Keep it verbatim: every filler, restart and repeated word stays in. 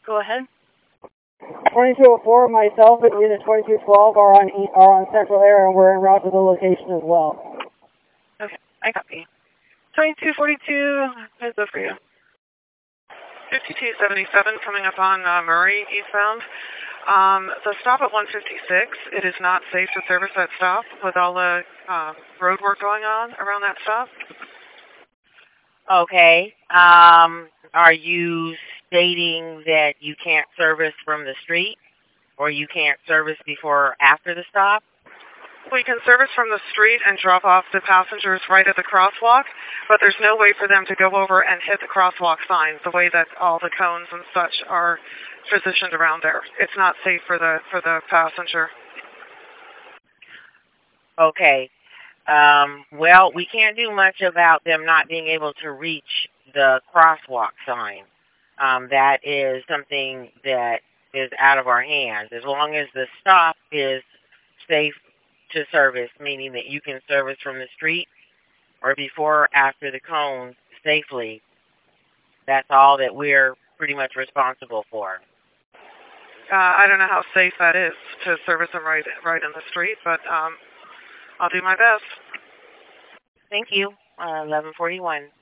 Go ahead. twenty-two oh four, myself and unit twenty-two twelve are on e are on Central Air, and we're en route to the location as well. Okay, I copy. twenty-two forty-two, heads up for you. fifty-two seventy-seven coming up on uh, Murray eastbound. Um, the stop at one fifty-six, it is not safe to service that stop with all the uh, road work going on around that stop. Okay. Um, are you stating that you can't service from the street, or you can't service before or after the stop? We can service from the street and drop off the passengers right at the crosswalk, but there's no way for them to go over and hit the crosswalk signs the way that all the cones and such are positioned around there. It's not safe for the for the passenger. Okay. Um, well, we can't do much about them not being able to reach the crosswalk sign. Um, that is something that is out of our hands. As long as the stop is safe to service, meaning that you can service from the street or before or after the cones safely, that's all that we're pretty much responsible for. Uh, I don't know how safe that is to service them right, right in the street, but um, I'll do my best. Thank you. Uh, eleven forty-one.